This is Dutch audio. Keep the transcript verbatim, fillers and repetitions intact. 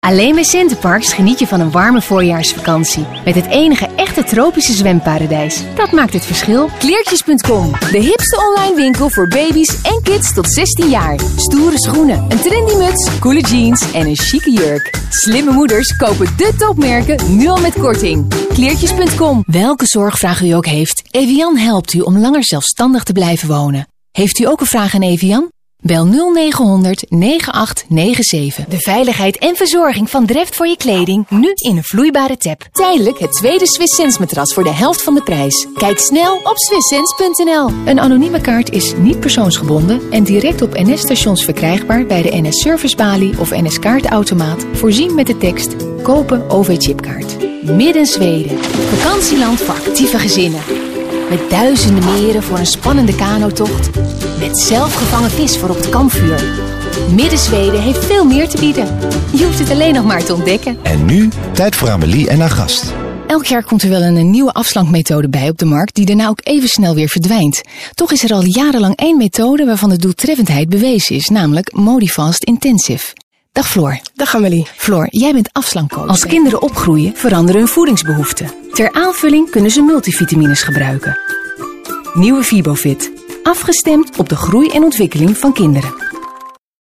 Alleen bij Centerparks geniet je van een warme voorjaarsvakantie. Met het enige echte tropische zwemparadijs. Dat maakt het verschil. Kleertjes punt com, de hipste online winkel voor baby's en kids tot zestien jaar. Stoere schoenen, een trendy muts, coole jeans en een chique jurk. Slimme moeders kopen de topmerken nu al met korting. Kleertjes punt com. Welke zorgvraag u ook heeft, Evian helpt u om langer zelfstandig te blijven wonen. Heeft u ook een vraag aan Evian? Bel nul negen honderd negen acht negen zeven. De veiligheid en verzorging van Dreft voor je kleding, nu in een vloeibare tap. Tijdelijk het tweede Swiss Sense matras voor de helft van de prijs. Kijk snel op swiss sense punt n l. Een anonieme kaart is niet persoonsgebonden en direct op N S-stations verkrijgbaar bij de N S-servicebalie of N S-kaartautomaat, voorzien met de tekst Kopen O V-chipkaart. Midden Zweden. Vakantieland voor actieve gezinnen. Met duizenden meren voor een spannende kanotocht. Met zelfgevangen vis voor op het kampvuur. Midden-Zweden heeft veel meer te bieden. Je hoeft het alleen nog maar te ontdekken. En nu, tijd voor Amélie en haar gast. Elk jaar komt er wel een, een nieuwe afslankmethode bij op de markt die daarna ook even snel weer verdwijnt. Toch is er al jarenlang één methode waarvan de doeltreffendheid bewezen is, namelijk Modifast Intensive. Dag Floor. Dag Amélie. Floor, jij bent afslankcoach. Als kinderen opgroeien, veranderen hun voedingsbehoeften. Ter aanvulling kunnen ze multivitamines gebruiken. Nieuwe Fibofit. Afgestemd op de groei en ontwikkeling van kinderen.